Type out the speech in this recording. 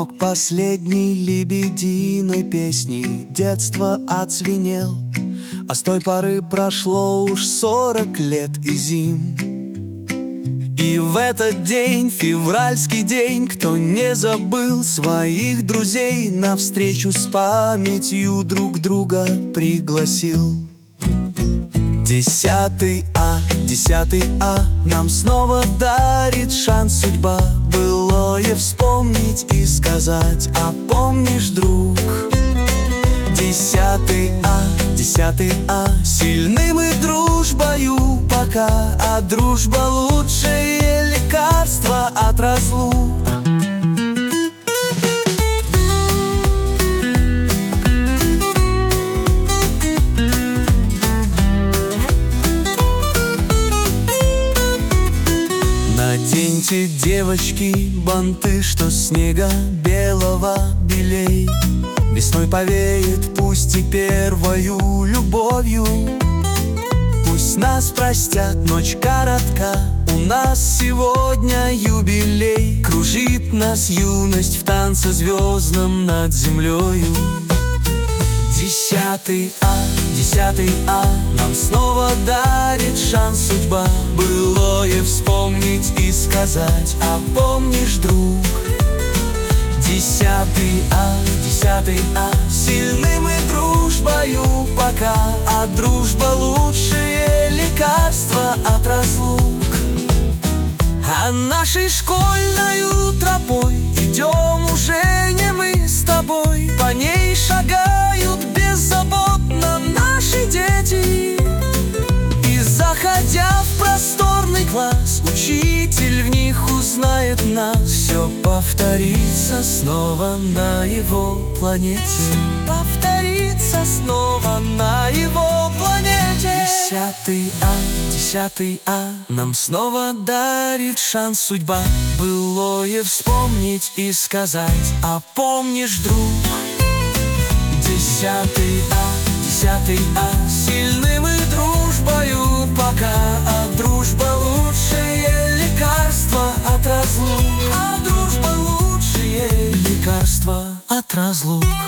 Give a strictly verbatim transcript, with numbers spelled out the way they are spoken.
Звонок последней лебединой песни детства отзвенел, а с той поры прошло уж сорок лет и зим. И в этот день, февральский день, кто не забыл своих друзей, навстречу с памятью друг друга пригласил. Десятый А, десятый А, нам снова дарит шанс судьба былое вспомнить и сказать: а помнишь, друг? Десятый А, десятый А, сильны мы дружбою пока, а дружба лучшее лекарство от разлук. Наденьте, девочки, банты, что снега белого белей. Весной повеет, пусть и первою любовью. Пусть нас простят, ночь коротка, у нас сегодня юбилей. Кружит нас юность в танце звездном над землею. Десятый А, десятый А, нам снова дарит шанс судьба былое вспомнить и сказать: а помнишь, друг? Десятый А, десятый А, сильны мы дружбою пока, а дружба лучшее лекарство от разлук. А нашей школьною тропой идем уже не мы с тобой, по ней шагают беззаботно наши дети. И заходя в просторный класс, учитель в них узнает нас. Все повторится снова на его планете, повторится снова на его планете. Десятый А, десятый А, нам снова дарит шанс судьба былое вспомнить и сказать: а помнишь, друг? Десятый А, десятый А, сильны мы дружбою пока, а дружба лучшее лекарство от разлук, а дружба лучшее лекарство от разлук.